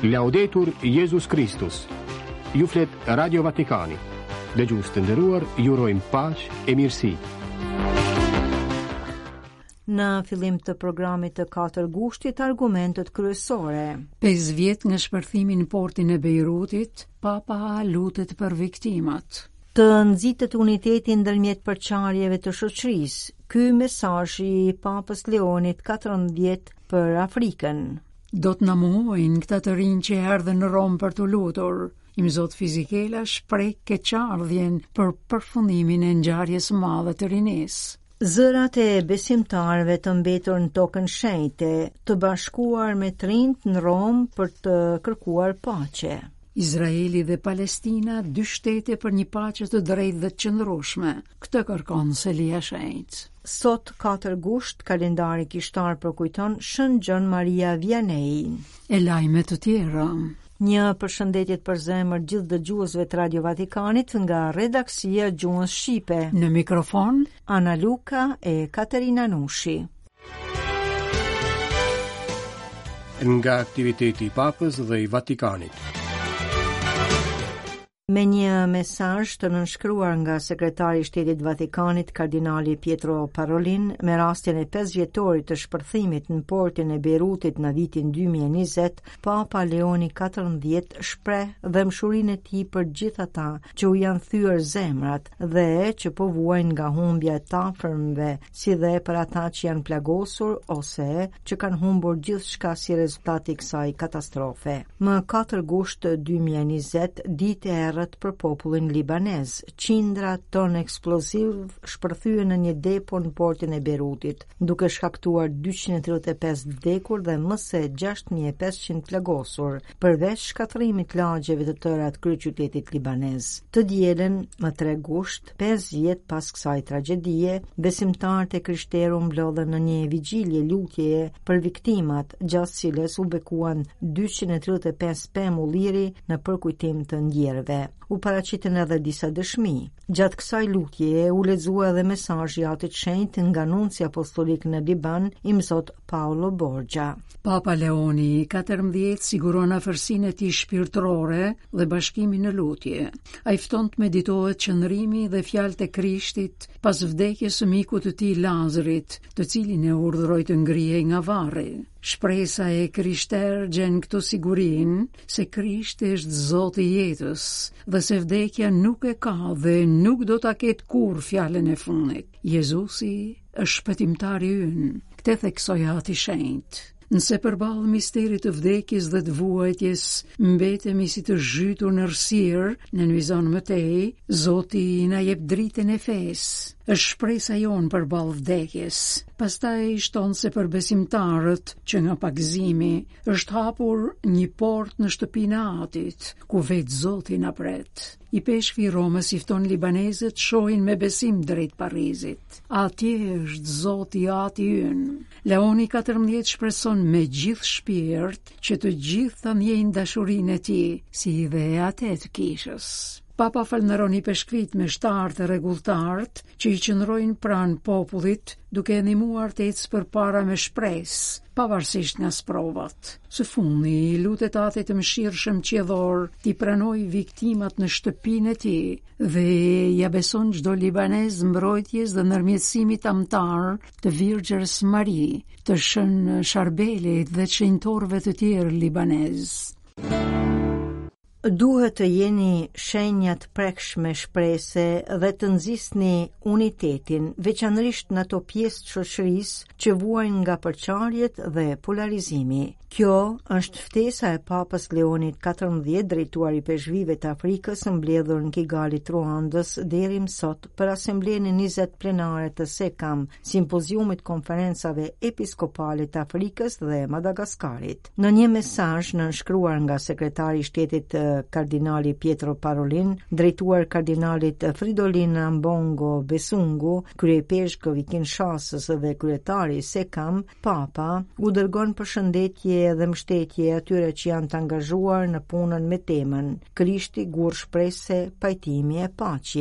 Laudetur Jesus Christus. Ju flet Radio Vatikani. Dëgjues të nderuar, ju urojmë paqë e mirësi. Në fillim të programit të 4 gushtit, argumentet kryesore. 5 vjet nga shpërthimi në portin e Beirutit, Papa lutet për viktimat. Të nxitet uniteti ndërmjet përçarjeve të shoqërisë. Ky mesazh i Papës Leonit 14 për Afrikën. Do të na mohojnë këta të rinj që erdhën në Rom për të lutur. I Zot Fizikela shpreh keqardhjen për përfundimin e ngjarjes së madhe të rinisë. Zërat e besimtarëve të mbetur në tokën shenjte, të bashkuar me të rinjt në Rom për të kërkuar paqe. Izraeli dhe Palestina, 2 shtete për një paqe të drejtë dhe të qëndrueshme. Këtë kërkon Selia Shenjtë. Sot 4 gusht, kalendari kishtar përkujton Shën Gjon Maria Vianney. E lajme të tjera. Një përshëndetje për zemër gjithë dëgjuesve të Radio Vatikanit nga redaksia Gjuhës Shqipe. Në mikrofon Ana Luka e Katerina Nushi. Nga aktiviteti i Papës dhe i Vatikanit. Me një mesazh të nënshkruar nga sekretari i Shtetit Vatikanit, kardinali Pietro Parolin, me rastin e 5 vjetorit të shpërthimit në portin e Beirutit në vitin 2020, Papa Leoni 14 shpreh dëmshurinë e tij për gjithë ata që u janë thyer zemrat dhe që po vuajnë nga humbja e afërmve, si dhe për ata që janë plagosur ose që kanë humbur gjithçka si rezultat i kësaj katastrofe. Më 4 gusht 2020, ditë e për popullin libanez. Qindra ton eksploziv shpërthyen në një depo në portin e Beirutit, duke shkaktuar 235 vdekur dhe më se 6500 plagosur, përveç shkatërimit lagjeve të tëra të kryeqytetit libanez. Të dielën, më 3 gusht, 5 vjet pas kësaj tragjedie, besimtarët e Krishteru mblodhen në një vigjilje lutjeje për viktimat, gjatë cilës u bekuan 235 pemë ulliri në përkujtim të ndjerëve. U paraqiten edhe disa dëshmi. Gjatë kësaj lutjeje u lexua edhe mesazhi i Atit Shenjtë nga nunci apostolik në Liban, i Zot Paolo Borgia. Papa Leoni 14 siguron afërsinë e tij shpirtërore dhe bashkimin në lutje. Ai fton të meditohet qëndrimi dhe fjalët e Krishtit pas vdekjes së mikut të tij Lazarit, të cilin e urdhëroi të ngrihej nga varri. Shpresa e Krishter gjen këto sigurin se Krishti është Zoti i jetës dhe se vdekja nuk e ka dhe nuk do ta ketë kurrë fjalën e fundit. Jezusi është shpëtimtari ynë. Këtë theksoi Ati Shenjtë. Nëse përballë misterit të vdekjes dhe të vuajtjes mbetemi si të zhytur në errësirë, nënvizon Matej, Zoti na jep dritën e fesë. Është shpresa jonë përballë vdekjes. Pastaj shton se për besimtarët që nga pagëzimi është hapur një portë në shtëpinë e Atit, ku vetë Zoti na pret. I peshkvi Romës i fton libanezët shohin me besim drejt Parizit. Atje është Zoti Ati ynë. Leoni 14 shpreson me gjithë shpirt që të gjithë ta ndjejnë dashurinë e tij, si dhe atë të kishës. Papa falënderon i peshkvit me shtarë të rregulltarët që i qëndrojnë pranë popullit, duke ndihmuar të ecë përpara me shpresë, pavarësisht nga sprovat. Së fundi, i lutet Atit të mëshirshëm qiellor t'i pranojë viktimat në shtëpinë e tij dhe ja beson çdo libanez mbrojtjes dhe ndërmjetësimit tamtar të Virgjës Mari, të Shën Sharbelit dhe të shenjtorëve të tjerë libanez. Duhet të jeni shenja të prekshme shprese dhe të nxisni unitetin, veçanërisht në ato pjesë të shoqërisë që vuajnë nga përçarjet dhe polarizimi. Kjo është ftesa e Papës Leonit 14 drejtuar i peshqvive të Afrikës mbledhur në Kigali të Ruandës deri më sot për asemblenë 20 plenare të SECAM, simpoziumit konferencave episkopale të Afrikës dhe Madagaskarit. Në një mesazh nënshkruar nga sekretari i Shtetit kardinali Pietro Parolin, drejtuar kardinalit Fridolin Ambongo Besungu, kryepeshkëv i Kinshasës dhe kryetari i SECAM, Papa u dërgon përshëndetje dhe mbështetje atyre që janë të angazhuar në punën me temën Krishti gur shprese, pajtimi e paqje.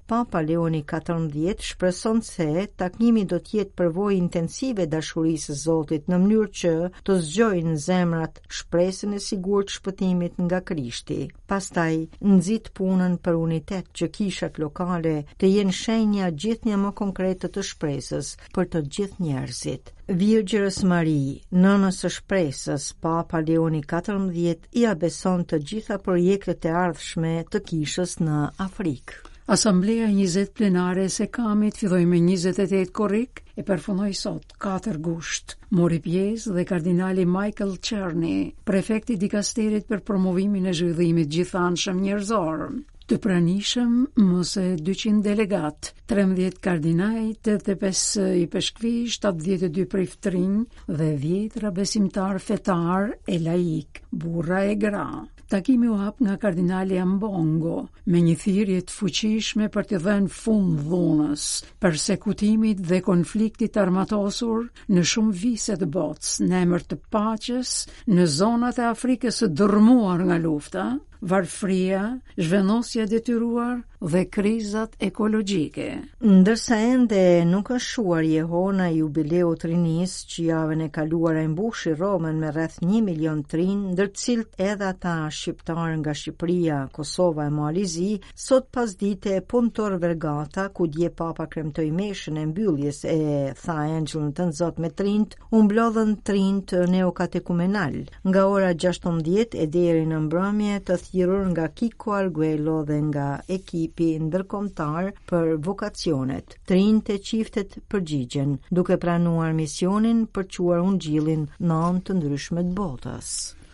Papa Leoni XIV shpreson se takimi do të jetë përvojë intensive dashurisë së Zotit në mënyrë që të zgjojnë në zemrat shpresën e sigurt shpëtimit nga Krishti. Pastaj nxit punën për unitet që kishat lokale të jenë shenja gjithnjë më konkrete të shpresës për të gjithë njerëzit. Virgjërës Mari, nënës së shpresës, Papa Leoni XIV ia beson të gjitha projektet e ardhshme të kishës në Afrikë. Asamblea 20 plenare e SECAM-it filloi me 28 korrik e përfundoi sot 4 gusht. Mori pjesë dhe kardinali Michael Czerny, prefekti dikasterit për promovimin e zhvillimit gjithanshëm njerëzor. Të pranishëm mëse 200 delegat, 13 kardinaj, 85 i peshkvi, 72 priftërinj dhe 10 besimtar fetar e laik, burra e gra. Takimi u hap nga kardinali Ambongo me një thirrje të fuqishme për të dhënë fund dhunës, përsekutimit dhe konfliktit armatosur në shumë vise të botës, në emër të paqes në zonat e Afrikës së dërmuar nga lufta, varfëria, zhvenosja e detyruar dhe krizat ekologjike. Ndërsa ende nuk është shuar jehona e jubileut rinisë që javën e kaluar e mbushi Romën me rreth 1 milion trinj, ndër të cilët edhe ata shqiptarë nga Shqipëria, Kosova e Malizi, sot pasdite e punëtor Vergata, ku dje Papa kremtoi meshën e mbylljes e tha Angjëllën të Nzot me trinjt, u mblodhën trinjt neokatekumenal, nga ora 16 e deri në mbrëmje të thirrur nga Kiko Arguello dhe nga ekipi ndërkombëtar për vokacionet. Trinjt e qiftet përgjigjen, duke pranuar misionin për quar ungjillin në anë të ndryshme të botës.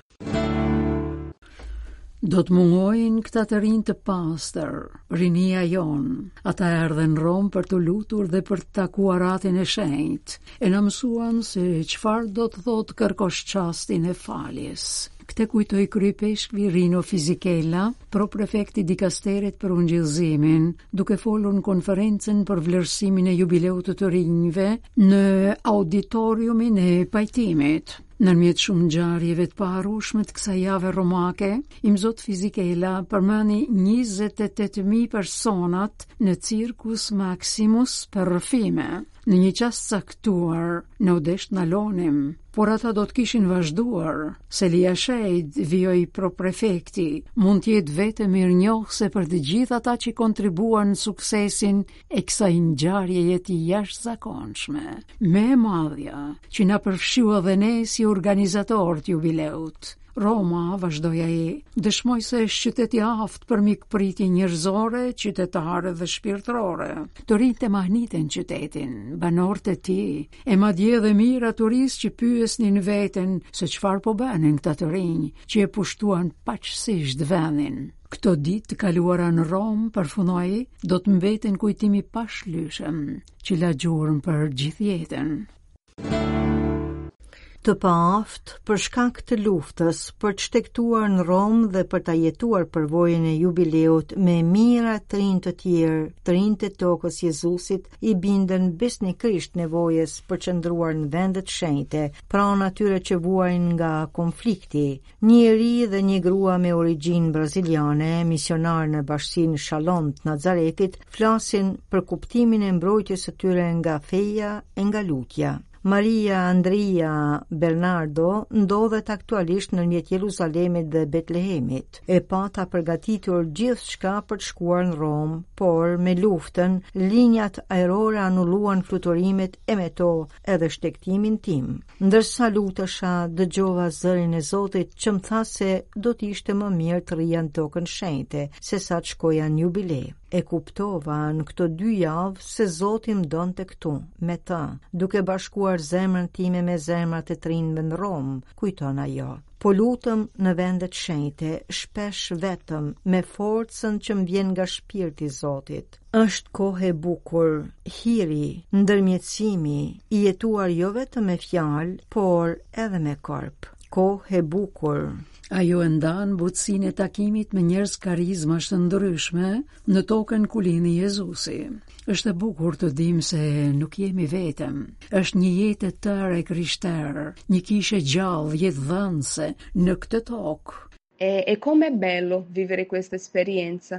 Do të mungojnë këta të rinj të pastër, rinia jonë. Ata erdhen në Rom për të lutur dhe për të takuar atin e shenjtë. E na mësuan se çfarë do të thotë kërkosh çastin e faljes. Këtë kujtoi kryepeshkvi Rino Fisichella, pro-prefekti dikasterit për ungjillëzimin, duke folur në konferencën për vlerësimin e jubileut të rinjve në auditoriumin e pajtimit. Nërmjet shumë ngjarjeve të parushme të kësaj jave romake, Imzot Fisichella përmeni 28.000 personat në Circus Maximus për rrëfime. Në një qast caktuar, në udesht në lonim, por ata do të kishin vazhduar, se Lia Shejt, vijoi pro-prefekti, mund t'jetë vetë mirënjohëse për të gjithë ata që kontribuan në suksesin e kësaj ngjarjeje të jashtëzakonshme. Me e madhja, që na përfshiu edhe ne si organizator të jubileut. Roma, vazhdoi ai, dëshmoj se është qytet i aftë për mikpritje njerëzore, qytetare dhe shpirtërore. Të rinjt e mahniten qytetin, banorët e tij, e madje edhe mira turistë që pyesnin veten se çfarë po bënin këta të rinj, që e pushtuan paqësisht vendin. Këto ditë të kaluara në Rom, përfundoi, do të mbeten kujtimi pashlyeshëm, që la gjurmë për gjithë jetën. Të paaft për shkak të luftës, për të shtektuar në Rom dhe për ta jetuar përvojën e jubileut me mira të rinj të tjerë, të rinj të tokës Jezusit i bindën besnikërisht nevojës për qëndruar në vendet shenjte, pranë atyre që vuajnë nga konflikti. Një i ri dhe një grua me origjinë braziliane, misionar në bashkinë Shalom të Nazaretit, flasin për kuptimin e mbrojtjes së tyre nga feja e nga lutja. Maria Andria Bernardo ndodhet aktualisht nëmjet Jeruzalemit dhe Betlehemit. E pata përgatitur gjithçka për të shkuar në Rom, por me luftën, linjat ajrore anulluan fluturimet e me to edhe shtektimin tim. Ndërsa lutesha, dëgjova zërin e Zotit që më tha se do t'ishte më mirë të rija në tokën shenjte, se sa të shkoja në jubile. E kuptova në këto 2 javë se Zoti më donte këtu, me ta, duke bashkuar zemrën time me zemrat e trinjve në Rom, kujton ajo. Po lutëm në vendet shenjte, shpesh vetëm, me forcën që më vjen nga shpirti i Zotit. Është kohë e bukur, hiri, ndërmjetësimi, i jetuar jo vetëm me fjalë, por edhe me korp. Kohë e bukur. Ajo e ndan butësinë e takimit me njerëz karizmash të ndryshme në tokën ku lini Jezusi. Është e bukur të dim se nuk jemi vetëm. Është një jetë e tërë e krishterë, një kishë gjallë, jetë dhënëse në këtë tokë. E com'è bello vivere questa esperienza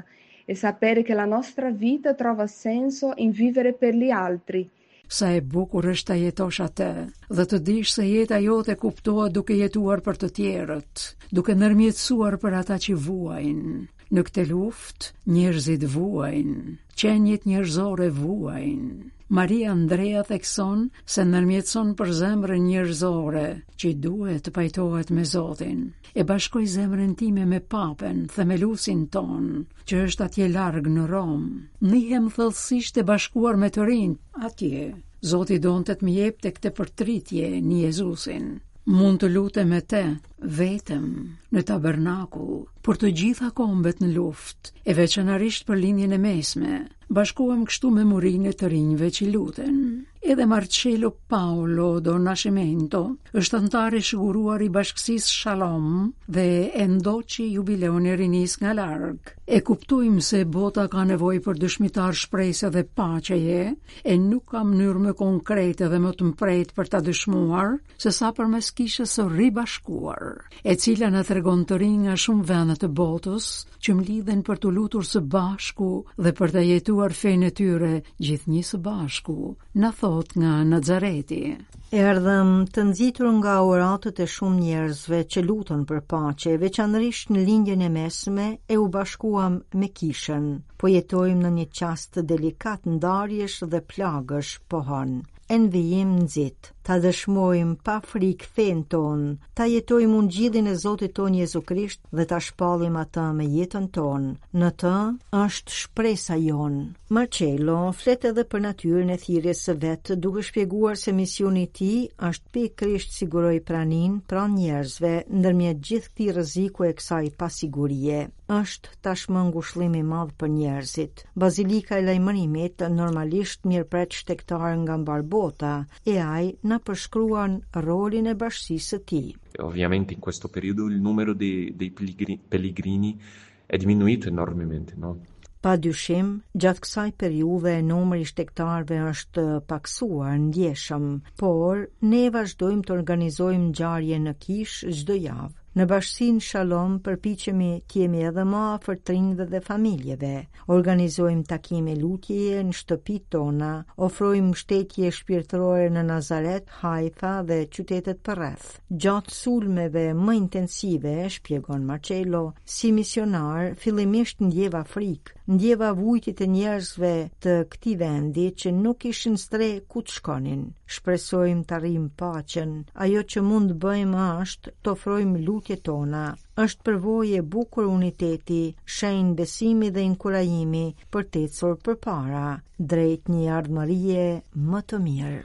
e sapere che la nostra vita trova senso in vivere per gli altri. Sa e bukur është ta jetosh atë, dhe të dish se jeta jote kuptohet duke jetuar për të tjerët, duke ndërmjetësuar për ata që vuajnë. Në këtë luftë, njerëzit vuajnë, qenjit njerëzore vuajnë. Maria Andrea thekson se ndërmjetëson për zemrën njerëzore që duhet të pajtohet me Zotin. E bashkoj zemrën time me Papen, themelusin ton, që është atje larg në Rom. Ndihem thellësisht e bashkuar me të rinj atje. Zoti donte të më jepte këtë përtritje në Jezusin. Mund të lutem me te, vetëm, në tabernakull, për të gjitha kombet në luftë, e veçanërisht për lindjen e mesme. Bashkohem kështu me murinë të rinjve që luten. Edhe Marcello Paolo do Nascimento është antar i siguruar i bashkësisë Shalom dhe e ndoqi jubileun e rinis nga larg. E kuptojmë se bota ka nevojë për dëshmitar shpresë dhe paqeje, e nuk ka mënyrë më konkrete dhe më të mprejtë për ta dëshmuar se sa përmes kishës së ribashkuar, e cila na tregon të rinj nga shumë vende të botës që mlidhen për të lutur së bashku dhe për të jetuar fenë e tyre gjithnjë së bashku. Na thot nga Nazareti. Erdhëm të nxitur nga oratët e shumë njerëzve që lutën për paqe, veçanërisht në lindjen e mesme, e u bashkuam me kishën. Po jetojmë në një qast delikat ndarjesh dhe plagësh pohon. Envijim nxit, ta dëshmojmë pa frikë fenë tonë, ta jetojmë ungjillin e Zotit ton Jezu Krisht dhe ta shpallim atë me jetën tonë. Në të është shpresa jonë. Marcello flet edhe për natyrën e thirrjes së vet, duke shpjeguar se misioni i tij është pikërisht siguroj praninë pranë njerëzve ndërmjet gjithë këtij rreziku e kësaj pasigurie. Është tashmë ngushëllim i madh për njerëzit. Bazilika e Lajmërimit normalisht mirëpret shtektar nga mbar bota, e ai na përshkruan rolin e bashkësisë së tij. Ovviamente in questo periodo il numero dei pellegrini è diminuito enormemente, no? Pa dyshim, gjatë kësaj periudhe numri i shtektarëve është paksuar ndjeshëm, por ne vazhdojmë të organizojmë ngjarje në kishë çdo javë. Në bashkësinë Shalom përpiqemi të jemi edhe më afër të rinjve dhe familjeve. Organizojmë takime lutjeje në shtëpitë tona, ofrojmë mbështetje shpirtërore në Nazaret, Haifa dhe qytetet përreth. Gjatë sulmeve më intensive, shpjegon Marcello, si misionar fillimisht ndjeva frikë, ndjeva vujtit e njerëzve të këtij vendi që nuk ishin stre ku të shkonin. Shpresojmë të arrijmë paqen. Ajo që mund të bëjmë është të ofrojmë lutjet tona. Është përvojë e bukur uniteti, shenjë besimi dhe inkurajimi për të ecur përpara drejt një ardhmërie më të mirë.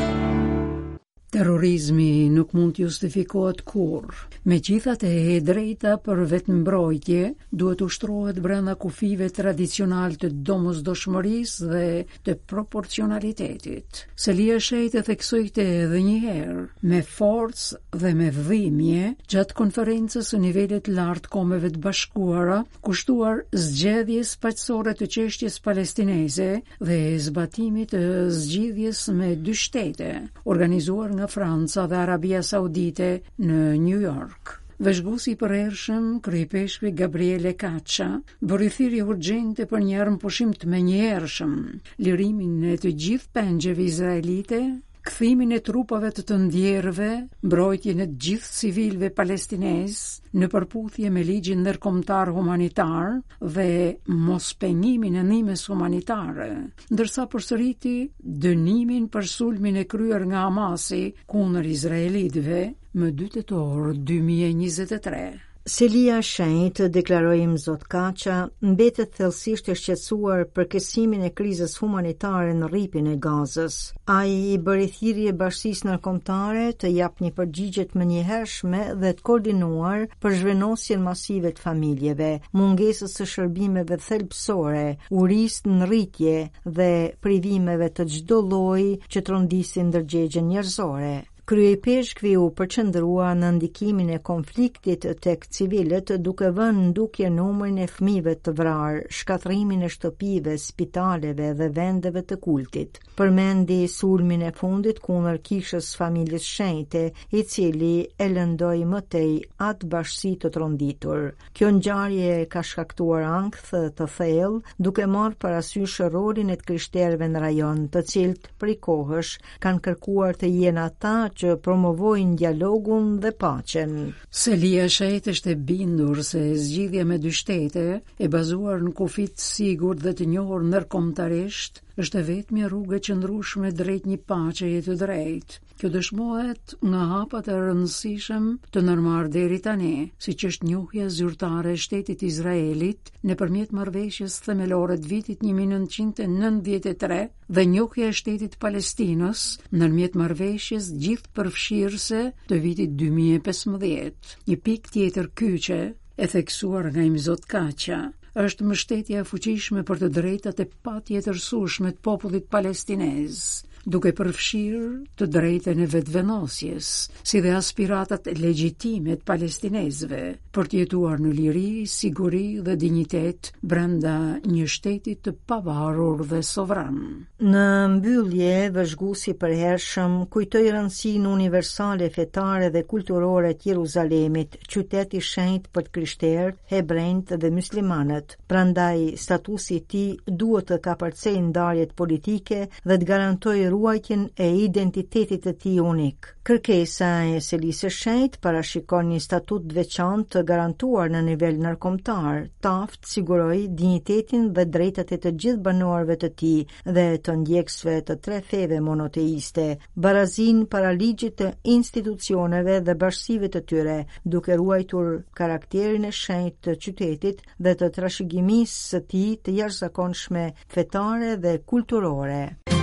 Terrorizmi nuk mund të justifikohet kurrë. Megjithatë, e drejta për vetëmbrojtje duhet ushtrohet brenda kufive tradicional të domosdoshmërisë dhe të proporcionalitetit. Selia Shejtë theksoi këtë edhe një herë, me forcë dhe me dhimbje, gjatë konferencës së nivelit lartë Kombeve të Bashkuara, kushtuar zgjedhjes paqësore të çështjes palestineze dhe zbatimit të zgjidhjes me 2 shtete, organizuar nga Franca dhe Arabia Saudite në New York. Vëzhguesi i përhershëm, kryepeshkvi Gabriele Caccia, bëri thirrje urgjente për një armëpushim të menjëhershëm, lirimin e të gjithë pengjeve izraelite, kthimin e trupave të ndjerëve, mbrojtjen e të gjithë civilëve palestinezë në përputhje me ligjin ndërkombëtar humanitar dhe mospengimin e ndihmës humanitare, ndërsa përsëriti dënimin për sulmin e kryer nga Hamasi kundër izraelitëve më 2 tetor 2023. Selia Shenjtë, deklaroi Zot Caccia, mbetet thellësisht e shqetësuar për kërkesimin e krizës humanitare në rripin e Gazës. Ai i bëri thirrje bashkisë ndërkombëtare të jap një përgjigje të menjëhershme dhe të koordinuar për zhvenosjen masive të familjeve, mungesës së shërbimeve thelbësore, urisë në rritje dhe privimeve të çdo lloji që trondisin ndërgjegjen njerëzore. Kryepeshkvi u përqendrua në ndikimin e konfliktit tek civilët, duke vënë ndukje numrin e fëmijëve të vrarë, shkatrimin e shtëpive, spitaleve dhe vendeve të kultit. Përmendi sulmin e fundit kundër kishës familjes shenjte, i cili e lëndoi më tej atë bashkësi të tronditur. Kjo ngjarje ka shkaktuar ankth të thellë, duke marrë parasysh rolin e të krishterëve në rajon, të cilët prej kohësh kanë kërkuar të jenë ata që promovojnë dialogun dhe paqen. Selia Shejt është e bindur se zgjidhja me dy shtete, e bazuar në kufit të sigurt dhe të njohur ndërkombëtarisht, është e vetmja rrugë e qëndrueshme drejt një paqeje të drejtë. Kjo dëshmohet nga hapat e rëndësishëm të nërmarrë deri tani, siç është njohja zyrtare e shtetit Izraelit nëpërmjet marrëveshjes themelore të vitit 1993 dhe njohja e shtetit Palestinës nëpërmjet marrëveshjes gjithëpërfshirëse të vitit 2015. Një pikë tjetër kyçe e theksuar nga Imzot Kaqa është mbështetja e fuqishme për të drejtat e patjetërsueshme të popullit palestinez, duke përfshirë të drejtën e vetëvendosjes, si dhe aspiratat legjitime të palestinezëve për të jetuar në liri, siguri dhe dinjitet brenda një shteti të pavarur dhe sovran. Në mbyllje, vëzhguesi i përhershëm kujtoi rëndësinë universale fetare dhe kulturore të Jeruzalemit, qytet i shenjtë për të krishterët, hebrejt dhe muslimanët. Prandaj statusi i tij duhet të kapërcejë ndarjet politike dhe të garantojë ruajtjen e identitetit të tij unik. Kërkesa e Selisë së Shenjtë parashikon një statut të veçantë të garantuar në nivel ndërkombëtar. Taft siguroi dinjitetin dhe drejtat e të gjithë banorëve të tij dhe të ndjekësve të tre feve monoteiste, barazin para ligjit të institucioneve dhe bashkësive të tyre, duke ruajtur karakterin e shenjtë të qytetit dhe të trashëgimisë së tij të jashtëzakonshme fetare dhe kulturore.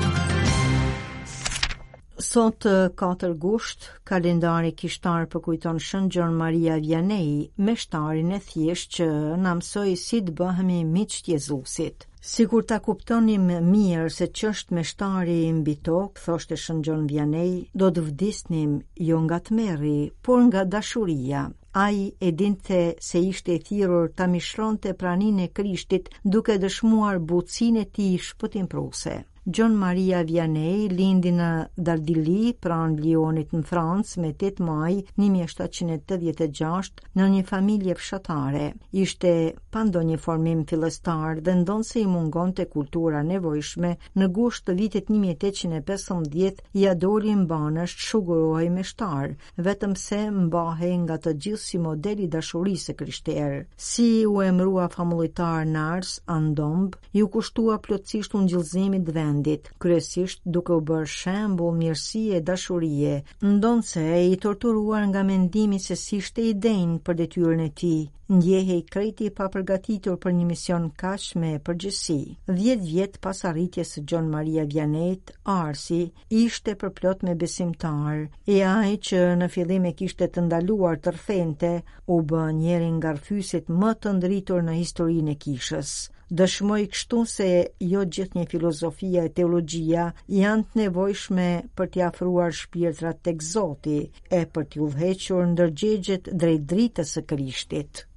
Sot 4 gusht, kalendari kishtar përkujton Shën Gjon Maria Vianney, meshtarin e thjesht që na mësoi si të bëhemi miq të Jezusit. Sikur ta kuptonim mirë se ç'është meshtari mbi tokë, thoshte Shën Gjon Vianney, do të vdisnim jo nga tmerri, por nga dashuria. Ai e dinte se ishte e thirrur ta mishronte praninë e Krishtit duke dëshmuar butësinë e tij shpëtimpruese. Gjon Maria Vianney lindi në Dardilly, pranë Lyonit në Francë, me 8 maj 1786 në një familje fshatare. Ishte pa ndonjë formim fillestar dhe ndonse i mungonte kultura nevojshme, në gusht të vitit 1815 ia doli mbanësht shugurohej meshtar, vetëm se mbahej nga të gjithë si modeli dashurisë krishterë. Si u emrua famullitar Nars Andomb, ju kushtua plotësisht ungjillëzimit vendit, kryesisht duke u bërë shembull mirësie e dashurie, ndonse i torturuar nga mendimi se si ishte i denjë për detyrën e tij, ndjehej krejti pa përgatitur për një mision kaq me përgjegjësi. 10 vjet pas arritjes së Gjon Maria Vianneyt, Arsi ishte përplot me besimtar, e ai që në fillim e kishte të ndaluar të rthente, u bë njëri nga rrfyset më të ndritur në historinë e kishës. Dëshmoj kështu se jo gjithë një filozofia e teologjia janë të nevojshme për t'i afruar shpirtrat tek Zoti e për t'i udhëhequr ndërgjegjet drejt dritës së Krishtit.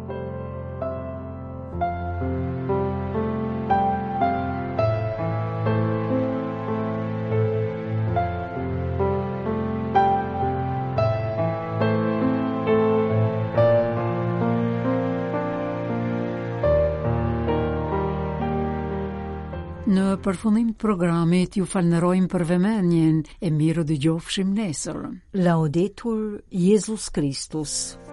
Në përfundim të programit ju falënderojmë për vëmendjen e mirë dëgjofshim nesër. Laudetur Jesus Christus.